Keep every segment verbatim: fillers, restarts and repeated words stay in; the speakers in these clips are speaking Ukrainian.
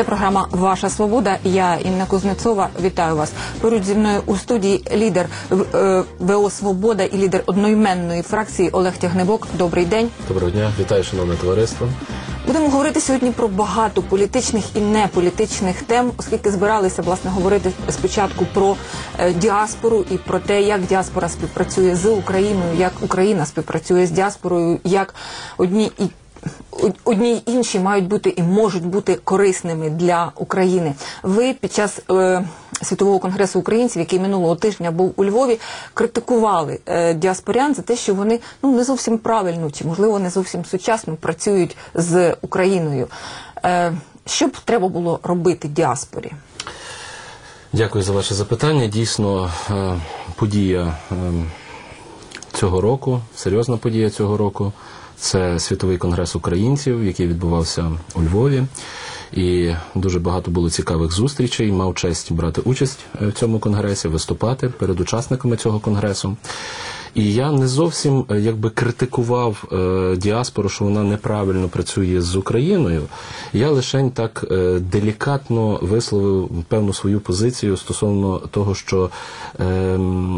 Це програма «Ваша свобода». Я, Інна Кузнецова, вітаю вас. Поруч зі мною у студії лідер ВО «Свобода» і лідер одноіменної фракції Олег Тягнебок. Добрий день. Доброго дня. Вітаю, шановне товариство. Будемо говорити сьогодні про багато політичних і неполітичних тем, оскільки збиралися, власне, говорити спочатку про е, діаспору і про те, як діаспора співпрацює з Україною, як Україна співпрацює з діаспорою, як одні і Одні й інші мають бути і можуть бути корисними для України. Ви під час е, Світового конгресу українців, який минулого тижня був у Львові, критикували е, діаспорян за те, що вони ну, не зовсім правильно, чи, можливо, не зовсім сучасно працюють з Україною. Е, що б треба було робити діаспорі? Дякую за ваше запитання. Дійсно, е, подія е, цього року, серйозна подія цього року, це Світовий конгрес українців, який відбувався у Львові. І дуже багато було цікавих зустрічей. Мав честь брати участь в цьому конгресі, виступати перед учасниками цього конгресу. І я не зовсім якби критикував е, діаспору, що вона неправильно працює з Україною. Я лише так е, делікатно висловив певну свою позицію стосовно того, що е, е,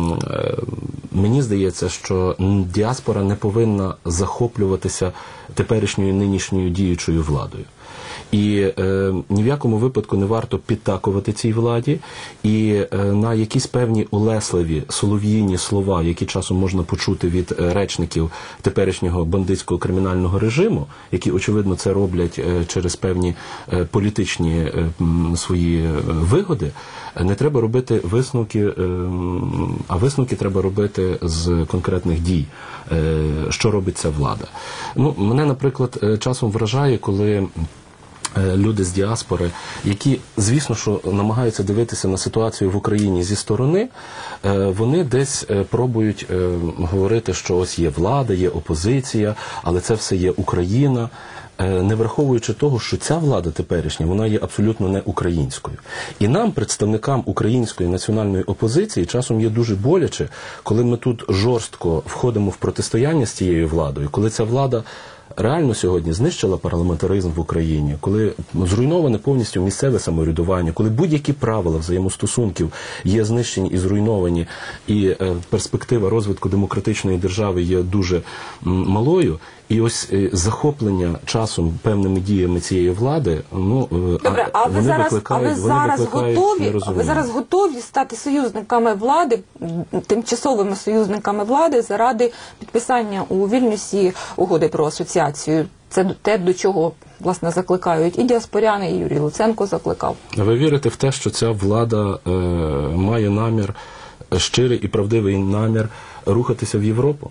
мені здається, що діаспора не повинна захоплюватися теперішньою нинішньою діючою владою. І е, ні в якому випадку не варто підтакувати цій владі, і е, на якісь певні улесливі, солов'їні слова, які часом можна почути від е, речників теперішнього бандитського кримінального режиму, які, очевидно, це роблять е, через певні е, політичні е, свої вигоди, не треба робити висновки, е, а висновки треба робити з конкретних дій, е, що робить ця влада. Ну, мене, наприклад, часом вражає, коли люди з діаспори, які, звісно, що намагаються дивитися на ситуацію в Україні зі сторони, вони десь пробують говорити, що ось є влада, є опозиція, але це все є Україна, не враховуючи того, що ця влада теперішня, вона є абсолютно не українською. І нам, представникам української національної опозиції, часом є дуже боляче, коли ми тут жорстко входимо в протистояння з цією владою, коли ця влада реально сьогодні знищила парламентаризм в Україні, коли зруйноване повністю місцеве самоврядування, коли будь-які правила взаємостосунків є знищені і зруйновані, і е, перспектива розвитку демократичної держави є дуже м, малою, і ось е, захоплення часом певними діями цієї влади, ну, Добре, а ви зараз, а ви зараз готові, а ви зараз готові стати союзниками влади, тимчасовими союзниками влади заради підписання у Вільнюсі угоди про асоціацію? Це те, до чого, власне, закликають і діаспоряни, і Юрій Луценко закликав. Ви вірите в те, що ця влада е, має намір, щирий і правдивий намір рухатися в Європу?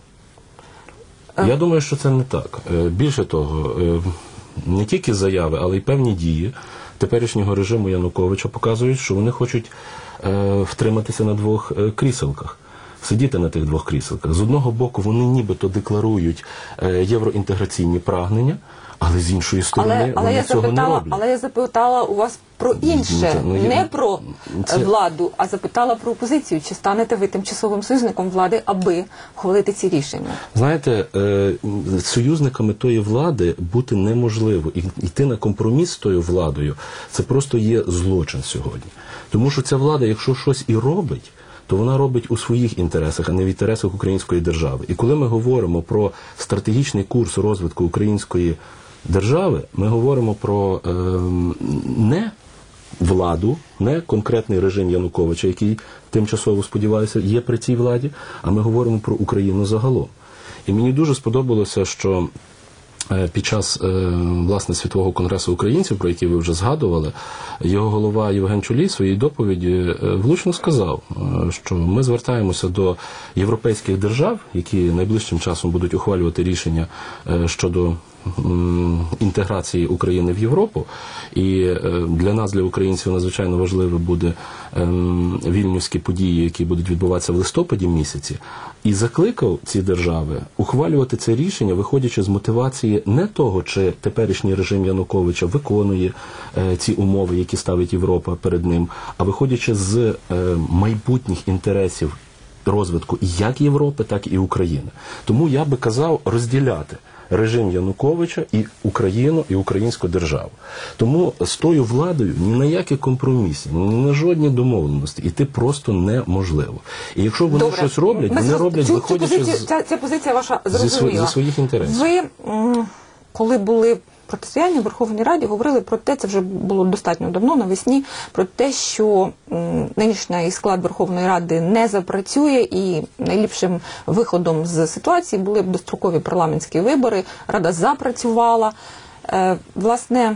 Е. Я думаю, що це не так. Більше того, не тільки заяви, але й певні дії теперішнього режиму Януковича показують, що вони хочуть е, втриматися на двох кріселках. Сидіти на тих двох кріселках. З одного боку, вони нібито декларують е, євроінтеграційні прагнення, але з іншої сторони але, але вони я цього запитала, не роблять. Але я запитала у вас про інше, ну, не я... про це... владу, а запитала про опозицію. Чи станете ви тимчасовим союзником влади, аби ухвалити ці рішення? Знаєте, е, союзниками тої влади бути неможливо. І йти на компроміс з тою владою, це просто є злочин сьогодні. Тому що ця влада, якщо щось і робить, то вона робить у своїх інтересах, а не в інтересах української держави. І коли ми говоримо про стратегічний курс розвитку української держави, ми говоримо про е, не владу, не конкретний режим Януковича, який тимчасово, сподіваюся, є при цій владі, а ми говоримо про Україну загалом. І мені дуже сподобалося, що під час, власне, Світового конгресу українців, про який ви вже згадували, його голова Євген Чолій в своїй доповіді влучно сказав, що ми звертаємося до європейських держав, які найближчим часом будуть ухвалювати рішення щодо інтеграції України в Європу. І для нас, для українців, надзвичайно важливо буде вільнюські події, які будуть відбуватися в листопаді місяці. І закликав ці держави ухвалювати це рішення, виходячи з мотивації не того, чи теперішній режим Януковича виконує ці умови, які ставить Європа перед ним, а виходячи з майбутніх інтересів розвитку як Європи, так і України. Тому я би казав розділяти режим Януковича і Україну, і українську державу. Тому з тою владою ні на які компроміси, ні на жодні домовленості іти просто неможливо. І якщо вони Добре. щось роблять, Ми вони зро- роблять, цю, виходячи цю позицію, з, ця, ця позиція ваша зі, сво- зрозуміла. зі своїх інтересів. Ви, м, коли були протистояння в Верховній Раді, говорили про те, це вже було достатньо давно, навесні, про те, що м, нинішній склад Верховної Ради не запрацює і найліпшим виходом з ситуації були б дострокові парламентські вибори, Рада запрацювала. Е, власне,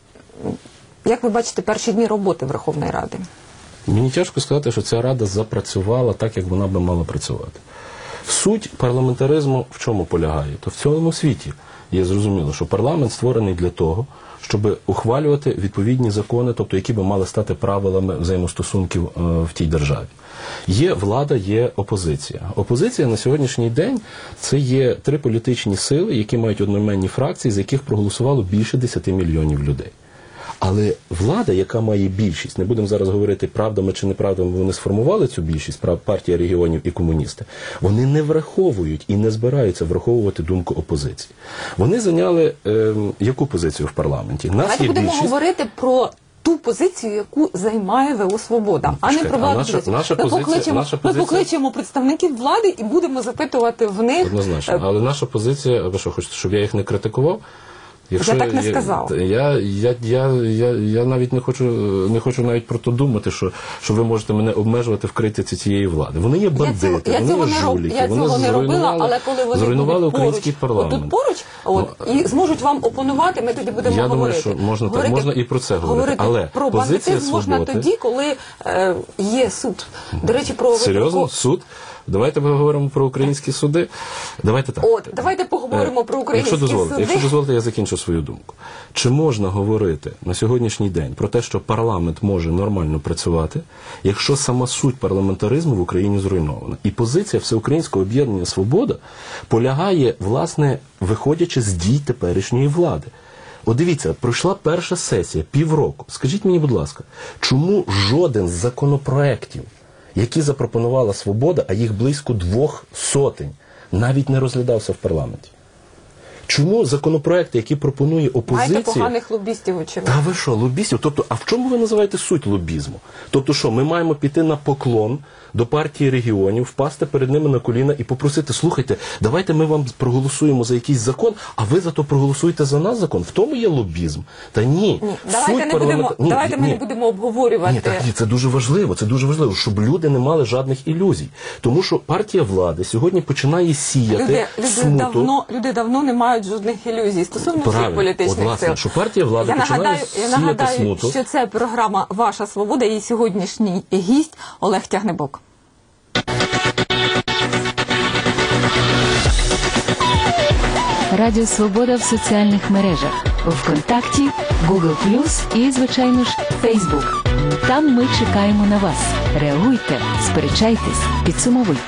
як ви бачите перші дні роботи Верховної Ради? Мені тяжко сказати, що ця рада запрацювала так, як вона би мала працювати. Суть парламентаризму в чому полягає? То в цілому світі є зрозуміло, що парламент створений для того, щоб ухвалювати відповідні закони, тобто які би мали стати правилами взаємостосунків е, в тій державі. Є влада, є опозиція. Опозиція на сьогоднішній день – це є три політичні сили, які мають одноіменні фракції, з яких проголосувало більше десяти мільйонів людей. Але влада, яка має більшість, не будемо зараз говорити правдами чи неправдами, вони сформували цю більшість, партія регіонів і комуністи, вони не враховують і не збираються враховувати думку опозиції. Вони зайняли е, яку позицію в парламенті? Нас Давайте є будемо більшість. говорити про ту позицію, яку займає ВО «Свобода», а не Чекайте, про а владу. наша- наша ми, позиція- покличемо, наша ми позиція- покличемо представників влади і будемо запитувати в них. Однозначно. Але наша позиція, ви що, хочете, щоб я їх не критикував? Я так не сказав. Я, я, я, я, я навіть не хочу, не хочу навіть про то думати, що, що ви можете мене обмежувати в критиці цієї влади. Вони є бандити, я цього, я вони цього є не, роб, жуліки, я вони цього не робила, зруйнували- але коли вони зруйнували будуть український поруч, парламент. отут поруч, от, і зможуть вам опонувати, ми тоді будемо Я говорити. думаю, що можна так, Говорити- можна і про це говорити. Але про позиція бандитизм можна «Свободи» тоді, коли е, є суд. До речі, про Серйозно? про- Суд? Давайте поговоримо про українські суди. Давайте так. От, давайте поговоримо Е, про українські якщо дозволите, суди. Якщо дозволите, я закінчу свою думку. Чи можна говорити на сьогоднішній день про те, що парламент може нормально працювати, якщо сама суть парламентаризму в Україні зруйнована? І позиція Всеукраїнського об'єднання «Свобода» полягає, власне, виходячи з дій теперішньої влади. От дивіться, пройшла перша сесія, півроку. Скажіть мені, будь ласка, чому жоден з законопроєктів, які запропонувала «Свобода», а їх близько двох сотень, навіть не розглядався в парламенті? Чому законопроекти, які пропонує опозиція... Маєте поганих лобістів, очевидно. Та ви що, лобістів? Тобто, а в чому ви називаєте суть лобізму? Тобто що, ми маємо піти на поклон до партії регіонів, впасти перед ними на коліна і попросити, слухайте, давайте ми вам проголосуємо за якийсь закон, а ви зато проголосуєте за нас закон? В тому є лобізм? Та ні. Ні, давайте, не будемо, Ні, давайте ми ні. не будемо обговорювати. Ні, так, ні, це дуже важливо, це дуже важливо, щоб люди не мали жодних ілюзій. Тому що партія влади сьогодні починає сіяти Люди, люди, смуту. давно, люди давно не мають жодних ілюзій стосовно всіх Правильно. політичних От, власне, сил. що партія влади я починає нагадаю, я сіяти нагадаю, смуту. що це програма «Ваша свобода» і сьогоднішній гість Олег Тягнебок. Радіо Свобода в соціальних мережах ВКонтакті, Google плюс і, звичайно ж, Facebook. Там ми чекаємо на вас. Реагуйте, сперечайтесь, підсумовуйте.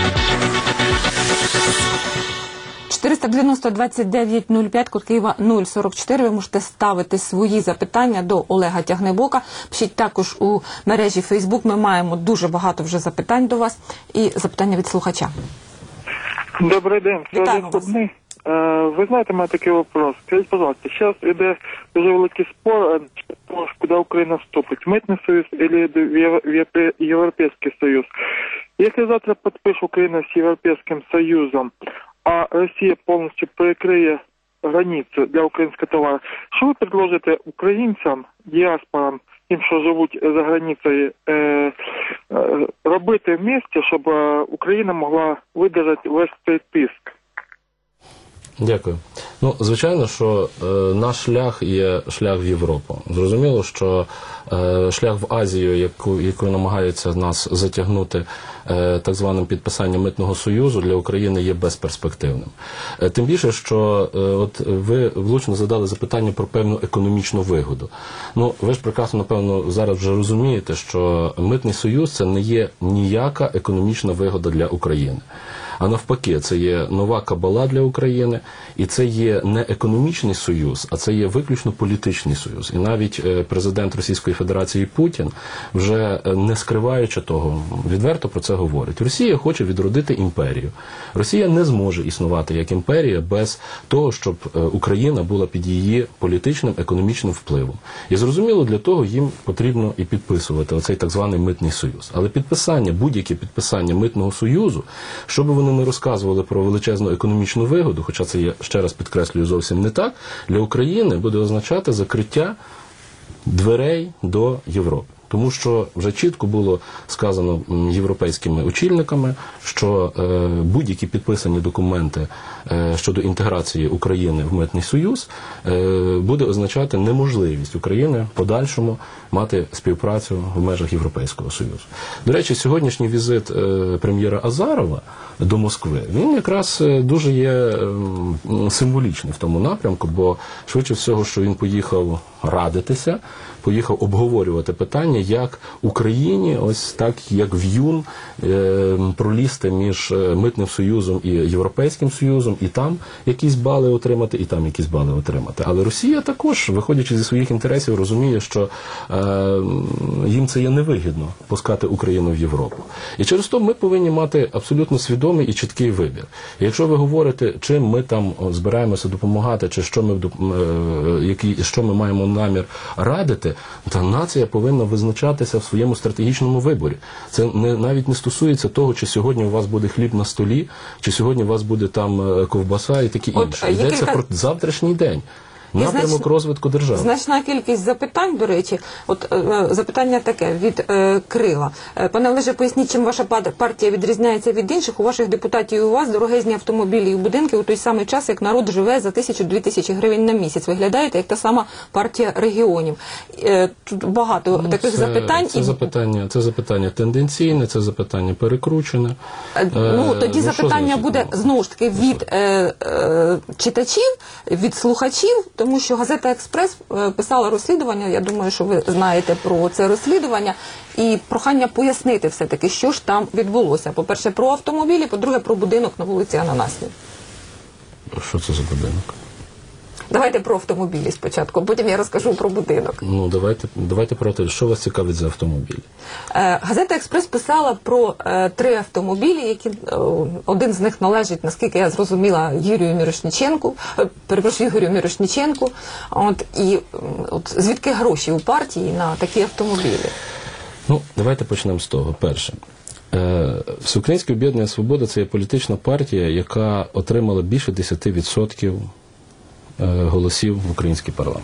чотириста дев'яносто двадцять дев'ять нуль п'ять, код Києва нуль сорок чотири. Ви можете ставити свої запитання до Олега Тягнебока. Пишіть також у мережі Facebook. Ми маємо дуже багато вже запитань до вас. І запитання від слухача. Добрий день, Вітаємо Сергій Скудний. Ви знаєте, у мене такий вопрос. Скажіть, пожалуйста, зараз йде дуже великий спор, куди Україна вступить, в Митний Союз або в Європейський Союз. Якщо завтра підпише Україна з Європейським Союзом, а Росія повністю перекриє границю для українського товару, що ви предложите українцям, діаспорам, тим, що живуть за границею, е, е, робити в місті, щоб Україна могла видержати весь цей тиск? Дякую. Ну, звичайно, що е, наш шлях є шлях в Європу. Зрозуміло, що е, шлях в Азію, яку, яку намагаються нас затягнути е, так званим підписанням Митного Союзу, для України є безперспективним. Е, тим більше, що е, от ви влучно задали запитання про певну економічну вигоду. Ну, ви ж прекрасно, напевно, зараз вже розумієте, що Митний Союз – це не є ніяка економічна вигода для України. а навпаки, це є нова кабала для України, і це є не економічний союз, а це є виключно політичний союз. І навіть е, президент Російської Федерації Путін, вже е, не скриваючи того, відверто про це говорить. Росія хоче відродити імперію. Росія не зможе існувати як імперія без того, щоб е, Україна була під її політичним, економічним впливом. І зрозуміло, для того їм потрібно і підписувати оцей так званий митний союз. Але підписання, будь-яке підписання митного союзу, що би вони не розказували про величезну економічну вигоду, хоча це є, ще раз підкреслюю, зовсім не так, для України буде означати закриття дверей до Європи. Тому що вже чітко було сказано європейськими очільниками, що е, будь-які підписані документи е, щодо інтеграції України в митний союз е, буде означати неможливість України в подальшому мати співпрацю в межах Європейського союзу. До речі, сьогоднішній візит е, прем'єра Азарова до Москви, він якраз дуже є е, символічний в тому напрямку, бо швидше всього, що він поїхав радитися, поїхав обговорювати питання, як Україні, ось так, як в'юн, е, пролізти між Митним Союзом і Європейським Союзом, і там якісь бали отримати, і там якісь бали отримати. Але Росія також, виходячи зі своїх інтересів, розуміє, що е, їм це є невигідно пускати Україну в Європу. І через то ми повинні мати абсолютно свідомий і чіткий вибір. І якщо ви говорите, чим ми там збираємося допомагати, чи що ми, е, які, що ми маємо намір радити, та нація повинна визначатися в своєму стратегічному виборі. Це не, навіть не стосується того, чи сьогодні у вас буде хліб на столі, чи сьогодні у вас буде там ковбаса і таке інше. Йдеться кілька... про завтрашній день. Напрямок знач... розвитку держави. Значна кількість запитань, до речі. От е, запитання таке від е, Крила. Е, пане Олеже, поясніть, чим ваша партія відрізняється від інших? У ваших депутатів і у вас дорогезні автомобілі і будинки у той самий час, як народ живе за тисячу-дві тисячі гривень на місяць. Виглядаєте, як та сама партія регіонів. Е, тут багато ну, таких це, запитань. Це, і... запитання, це запитання тенденційне, це запитання перекручене. Е, ну, тоді ну, запитання буде, знову ж таки, від е, е, читачів, від слухачів, тому що газета «Експрес» писала розслідування, я думаю, що ви знаєте про це розслідування, і прохання пояснити все-таки, що ж там відбулося. По-перше, про автомобілі, по-друге, про будинок на вулиці Ананасній. Що це за будинок? Давайте про автомобілі спочатку, потім я розкажу про будинок. Ну, давайте, давайте про те, що вас цікавить за автомобілі? Е, газета «Експрес» писала про е, три автомобілі, які, е, один з них належить, наскільки я зрозуміла, Юрію Мірошниченку, е, перепрошую, Ігорю Мірошниченку. От, і от, звідки гроші у партії на такі автомобілі? Ну, давайте почнемо з того. Перше. Всеукраїнське об'єднання «Свобода» – це є політична партія, яка отримала більше десять відсотків голосів в український парламент.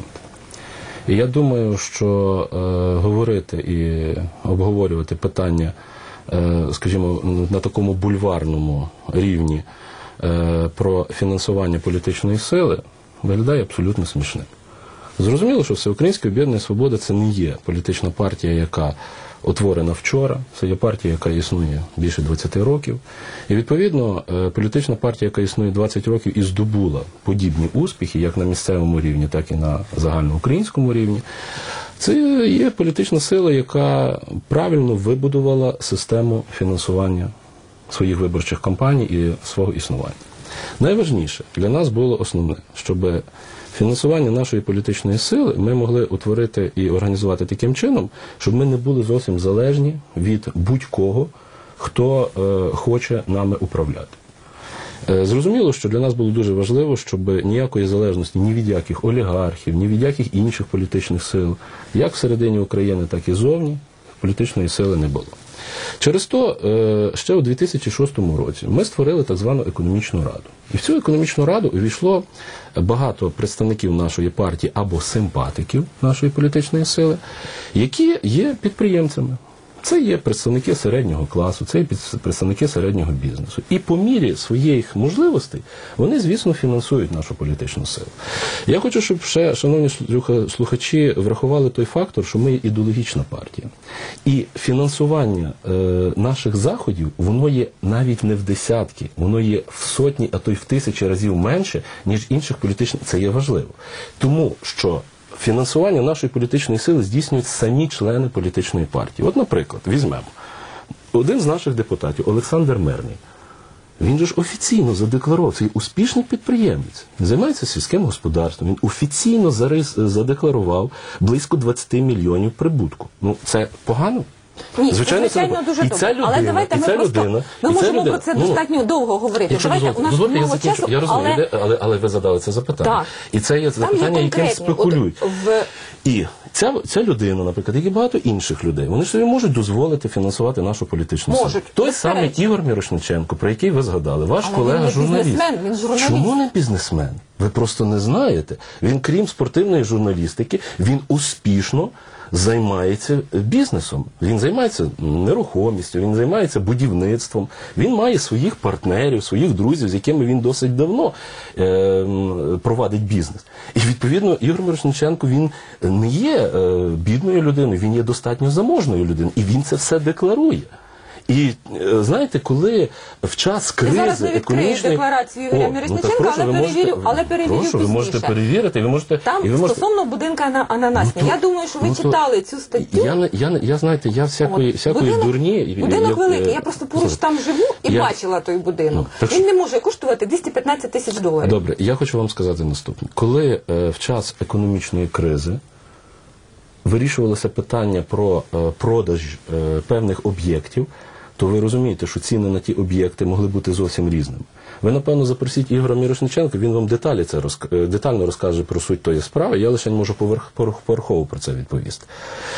І я думаю, що е, говорити і обговорювати питання, е, скажімо, на такому бульварному рівні е, про фінансування політичної сили виглядає абсолютно смішним. Зрозуміло, що Всеукраїнське об'єднання «Свобода» – це не є політична партія, яка утворена вчора, це є партія, яка існує більше двадцять років. І, відповідно, політична партія, яка існує двадцять років і здобула подібні успіхи, як на місцевому рівні, так і на загальноукраїнському рівні, це є політична сила, яка правильно вибудувала систему фінансування своїх виборчих кампаній і свого існування. Найважніше для нас було основне, щоб фінансування нашої політичної сили ми могли утворити і організувати таким чином, щоб ми не були зовсім залежні від будь-кого, хто е, хоче нами управляти. Е, зрозуміло, що для нас було дуже важливо, щоб ніякої залежності ні від яких олігархів, ні від яких інших політичних сил, як всередині України, так і зовні, політичної сили не було. Через то ще у дві тисячі шостому році ми створили так звану економічну раду. І в цю економічну раду увійшло багато представників нашої партії або симпатиків нашої політичної сили, які є підприємцями. Це є представники середнього класу, це є представники середнього бізнесу. І по мірі своїх можливостей вони, звісно, фінансують нашу політичну силу. Я хочу, щоб ще, шановні слухачі, врахували той фактор, що ми є ідеологічна партія. І фінансування е, наших заходів, воно є навіть не в десятки, воно є в сотні, а то й в тисячі разів менше, ніж інших політичних. Це є важливо. Тому що фінансування нашої політичної сили здійснюють самі члени політичної партії. От, наприклад, візьмемо. Один з наших депутатів, Олександр Мирний, Він же ж офіційно задекларував, цей успішний підприємець. Він займається сільським господарством. Він офіційно зарис, задекларував близько двадцять мільйонів прибутку. Ну, це погано? Ні, звичайно, звичайно це дуже і добре. ця людина, Але давайте і ми ця просто, людина, ми і ця можемо людина, про це ну, достатньо довго говорити. Якщо Давайте, дозволите, у нас дозвольте, я мало закінчу. часу, Я розумію, але... але, але ви задали це запитання. Так. І це є Там є запитання, яким конкретні. спекулюють. От в... І ця, ця людина, наприклад, як і багато інших людей, вони ж собі можуть дозволити фінансувати нашу політичну силу. Можуть. Той Безперечно. самий Ігор Мірошниченко, про який ви згадали, ваш Але колега він не журналіст. бізнесмен, він журналіст. Чому не бізнесмен? Ви просто не знаєте. Він, крім спортивної журналістики, він успішно займається бізнесом. Він займається нерухомістю, він займається будівництвом. Він має своїх партнерів, своїх друзів, з якими він досить давно е, провадить бізнес. І, відповідно, Ігор Мірошниченко, він не є е, бідною людиною, він є достатньо заможною людиною. І він це все декларує. І знаєте, коли в час кризи зараз не відкрию економічної... декларацію Ігоря О, Мірошниченка, ну, так, прошу, але ви можете- перевірю- але перевірю прошу, ви можете пізніше. перевірити, і ви можете... Там і ви можете... стосовно будинка на Ананасні. Ну, то- я думаю, що ви ну, то- читали цю статтю. Я, не- я, не- я, знаєте, я всякої, От, всякої будинок, дурні... і- Будинок я- великий, я- я просто поруч Слухайте, там живу і я- бачила той будинок. Ну, так Він що- не може коштувати двісті п'ятнадцять тисяч доларів. Добре, я хочу вам сказати наступне. Коли е, в час економічної кризи вирішувалося питання про е, продаж е, певних об'єктів, то ви розумієте, що ціни на ті об'єкти могли бути зовсім різними. Ви, напевно, запросіть Ігоря Мірошниченка, він вам деталі це розк... детально розкаже про суть тої справи, я лише можу поверх... поверхово про це відповісти.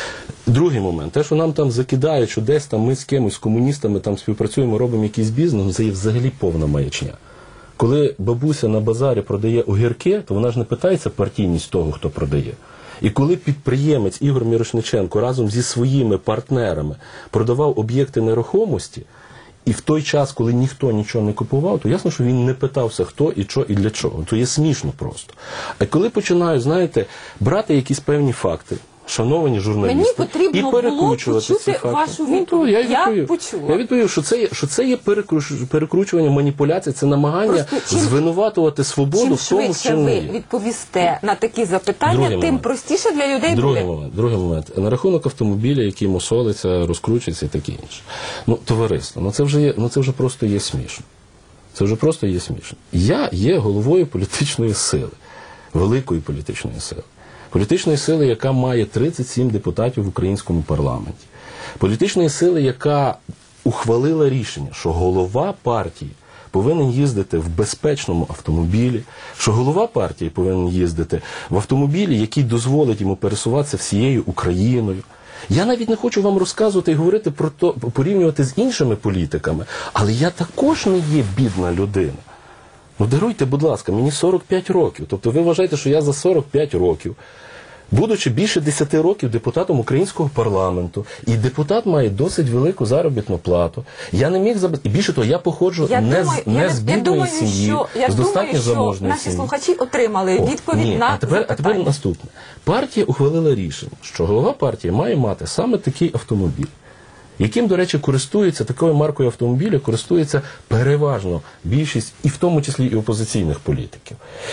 Другий момент, те, що нам там закидають, що десь там ми з кимось, з комуністами там співпрацюємо, робимо якийсь бізнес, ну, це є взагалі повна маячня. Коли бабуся на базарі продає огірки, то вона ж не питається партійність того, хто продає. І коли підприємець Ігор Мірошниченко разом зі своїми партнерами продавав об'єкти нерухомості, і в той час, коли ніхто нічого не купував, то ясно, що він не питався, хто і що і для чого. То є смішно просто. А коли починають, знаєте, брати якісь певні факти, шановані журналісти, Мені потрібно і було перекручувати ці почути факти. вашу Ну, то я, відповідь. Я відповів. почула. Я відповів, що це є, що це є перекруч, перекручування, маніпуляція, це намагання Просто чим- звинуватувати свободу Чим в тому, швидше що не ви є. відповісте на такі запитання, Другий тим момент. простіше для людей Другий буде. момент, другий момент. На рахунок автомобіля, який мусолиться, розкручується і таке інше. Ну, товариство, ну це вже є, ну це вже просто є смішно. Це вже просто є смішно. Я є головою політичної сили, великої політичної сили. Політичної сили, яка має тридцять сім депутатів в українському парламенті. Політичної сили, яка ухвалила рішення, що голова партії повинен їздити в безпечному автомобілі, що голова партії повинен їздити в автомобілі, який дозволить йому пересуватися всією Україною. Я навіть не хочу вам розказувати і говорити про то, порівнювати з іншими політиками, але я також не є бідна людина. Ну, даруйте, будь ласка, мені сорок п'ять років. Тобто ви вважаєте, що я за сорок п'ять років, будучи більше десяти років депутатом українського парламенту, і депутат має досить велику заробітну плату, я не міг забезпечити. І більше того, я походжу Я не, думаю, з, не я, з я бідної думаю, сім'ї, що, я з достатньо думаю, що заможної наші сім'ї. слухачі отримали О, відповідь ні, на а тепер, а запитання. тепер наступне. Партія ухвалила рішення, що голова партії має мати саме такий автомобіль, яким, до речі, користується, такою маркою автомобіля користується переважно більшість, і в тому числі і опозиційних політиків.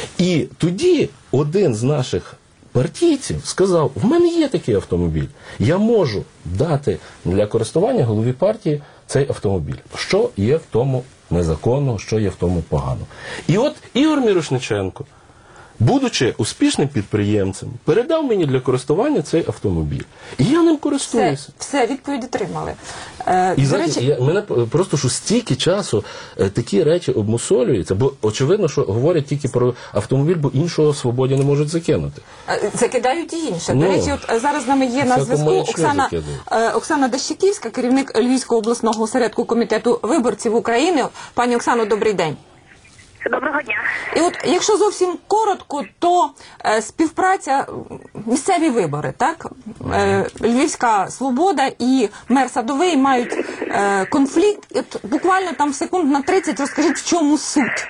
І тоді один з наших партійців сказав, в мене є такий автомобіль, я можу дати для користування голові партії цей автомобіль. Що є в тому незаконного, що є в тому поганого. І от Ігор Мірошниченко, будучи успішним підприємцем, передав мені для користування цей автомобіль. І я ним Все, користуюся. все, відповідь отримали. Е, І до знаєте, речі, я, мене просто, що стільки часу е, такі речі обмусолюються, бо очевидно, що говорять тільки про автомобіль, бо іншого свободі не можуть закинути. е, закидають і інше. Ну, До речі, от е, зараз з нами є на всяку зв'язку маячню Оксана, закидають. е, Оксана Дащиківська, керівник Львівського обласного осередку комітету виборців України. Пані Оксано, добрий день. Доброго дня. І от, якщо зовсім коротко, то е, співпраця, місцеві вибори, так? Е, Львівська Свобода і мер Садовий мають е, конфлікт. І от буквально там секунд на тридцять розкажіть, в чому суть.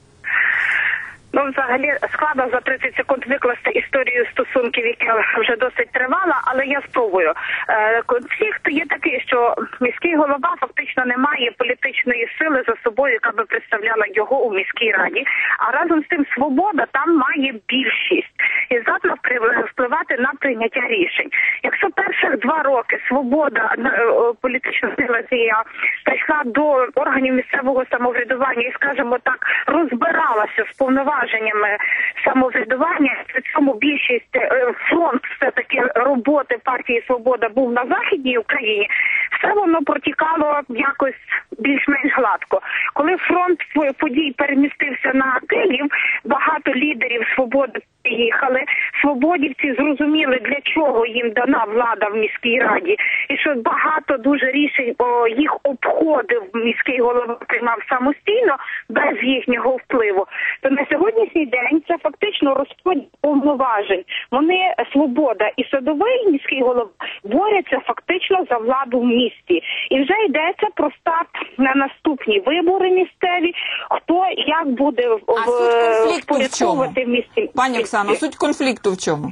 Ну, взагалі, складно за тридцять секунд викласти історію стосунків, яка вже досить тривала, але я спробую. Е, конфлікт є такий, що міський голова фактично не має політичної сили за собою, яка би представляла його у міській раді. А разом з тим Свобода там має більшість. і здатна впливати впливати на прийняття рішень. Якщо перших два роки свобода політична сила цієї прийшла до органів місцевого самоврядування і, скажімо так, розбиралася з повноваженнями самоврядування, при цьому більшість фронт все-таки роботи партії «Свобода» був на Західній Україні, все воно протікало якось більш-менш гладко. Коли фронт подій перемістився на Київ, багато лідерів «Свободи» приїхали, свободівці зрозуміли, для чого їм дана влада в міській раді, і що багато дуже рішень о, їх обходив міський голова, приймав самостійно, без їхнього впливу. То на сьогоднішній день це фактично розподіл повноважень. Вони, Свобода і Садовий, міський голова, борються фактично за владу в місті. І вже йдеться про старт на наступні вибори місцеві, хто як буде впорядковувати в місті. Пані Оксано, суть конфлікту в чому?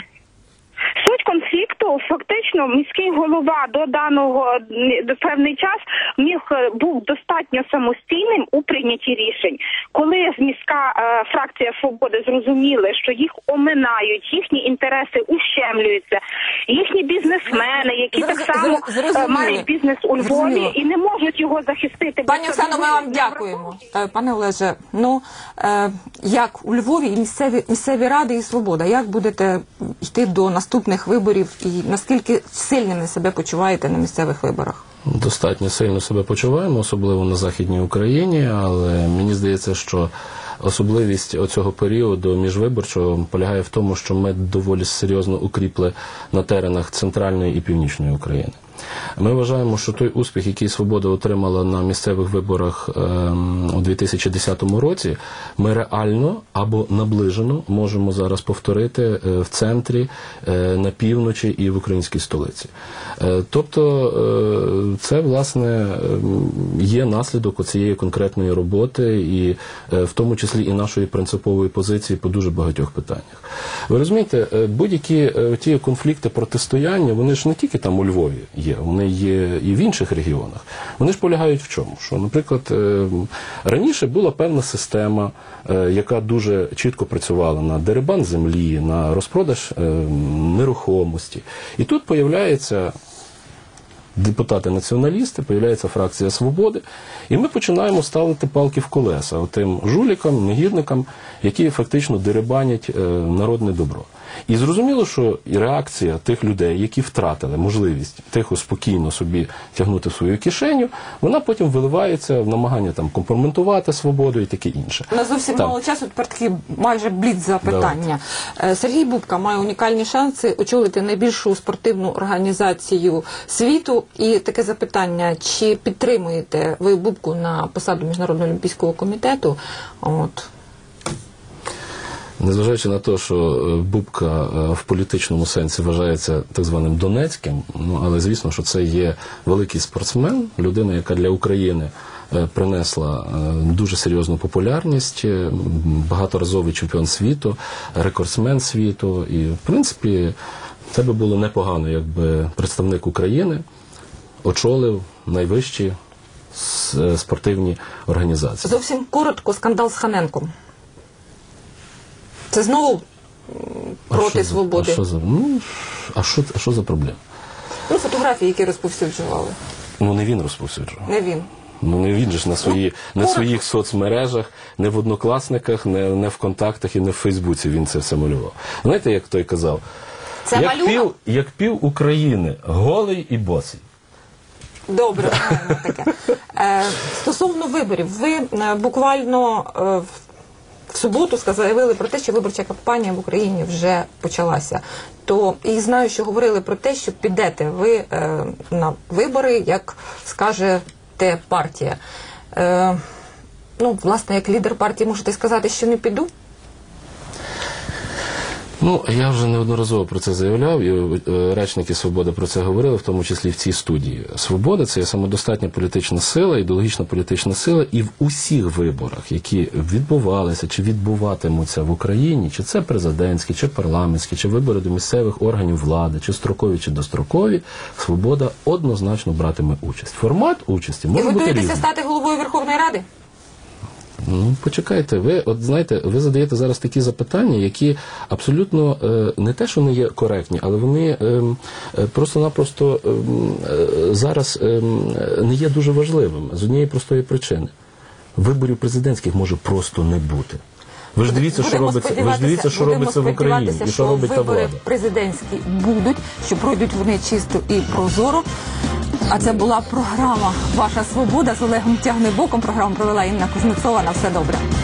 Суть конфлікту, фактично, міський голова до даного до певний час міг був достатньо самостійним у прийнятті рішень. Коли міська е, фракція «Свободи» зрозуміли, що їх оминають, їхні інтереси ущемлюються, їхні бізнесмени, які Зрозу... так само е, мають бізнес у Львові Зрозуміло. і не можуть його захистити. Пані Оксано, ми вам дякуємо. Пане Олеже, ну, е, як у Львові і місцеві, місцеві ради і «Свобода», як будете йти до наступних виборів і наскільки сильними себе почуваєте на місцевих виборах? Достатньо сильно себе почуваємо, особливо на Західній Україні, але мені здається, що особливість оцього періоду міжвиборчого полягає в тому, що ми доволі серйозно укріпли на теренах Центральної і Північної України. Ми вважаємо, що той успіх, який «Свобода» отримала на місцевих виборах ем, у дві тисячі десятому році, ми реально або наближено можемо зараз повторити е, в центрі, е, на півночі і в українській столиці. Е, тобто е, це, власне, є наслідок цієї конкретної роботи і е, в тому числі і нашої принципової позиції по дуже багатьох питаннях. Ви розумієте, е, будь-які е, ті конфлікти, протистояння, вони ж не тільки там у Львові є, вони є і в інших регіонах. Вони ж полягають в чому? Що, наприклад, раніше була певна система, яка дуже чітко працювала на дерибан землі, на розпродаж нерухомості. І тут появляється депутати-націоналісти, появляється фракція «Свободи», і ми починаємо ставити палки в колеса отим жулікам, негідникам, які фактично дерибанять народне добро. І зрозуміло, що і реакція тих людей, які втратили можливість тихо, спокійно собі тягнути в свою кишеню, вона потім виливається в намагання там компрометувати «Свободу» і таке інше. У нас зовсім там. мало часу, тепер такі майже бліц запитання. Давайте. Сергій Бубка має унікальні шанси очолити найбільшу спортивну організацію світу. І таке запитання, чи підтримуєте ви Бубку на посаду Міжнародного олімпійського комітету? От. Незважаючи на те, що Бубка в політичному сенсі вважається так званим Донецьким, ну, але звісно, що це є великий спортсмен, людина, яка для України принесла дуже серйозну популярність, багаторазовий чемпіон світу, рекордсмен світу. І, в принципі, це би було непогано, якби представник України очолив найвищі спортивні організації. Зовсім коротко, скандал з Ханенком. Це знову проти а «Свободи». А що за, ну, а що, а що за проблема? Ну, фотографії, які розповсюджували. Ну, не він розповсюджував. Не він. Ну, не він же ж на, свої, ну, на своїх соцмережах, не в Однокласниках, не, не в Контактах і не в Фейсбуці він це все малював. Знаєте, як той казав? Це як малюнок? пів, як пів України, голий і босий. Добре, знаємо таке. Е, стосовно виборів, ви е, буквально е, в суботу заявили про те, що виборча кампанія в Україні вже почалася. То і знаю, що говорили про те, що підете ви е, на вибори, як скаже те партія. Е, ну, власне, як лідер партії можете сказати, що не піду? Ну, я вже неодноразово про це заявляв, і речники «Свободи» про це говорили, в тому числі в цій студії. «Свобода» – це є самодостатня політична сила, ідеологічна політична сила, і в усіх виборах, які відбувалися чи відбуватимуться в Україні, чи це президентські, чи парламентські, чи вибори до місцевих органів влади, чи строкові, чи дострокові, «Свобода» однозначно братиме участь. Формат участі може і бути різний. готуєтеся стати головою Верховної Ради? Ну, почекайте, ви от знаєте, ви задаєте зараз такі запитання, які абсолютно е, не те, що не є коректні, але вони е, е, просто-напросто е, е, зараз е, не є дуже важливими з однієї простої причини. Виборів президентських може просто не бути. Ви ж дивіться, що Будемо робиться, ви ж дивіться, що будемо робиться в Україні, і що що робить та вибори влада. президентські будуть, що пройдуть вони чисто і прозоро. А це була програма «Ваша свобода» з Олегом Тягнебоком. Програму провела Інна Кузнецова. На все добре.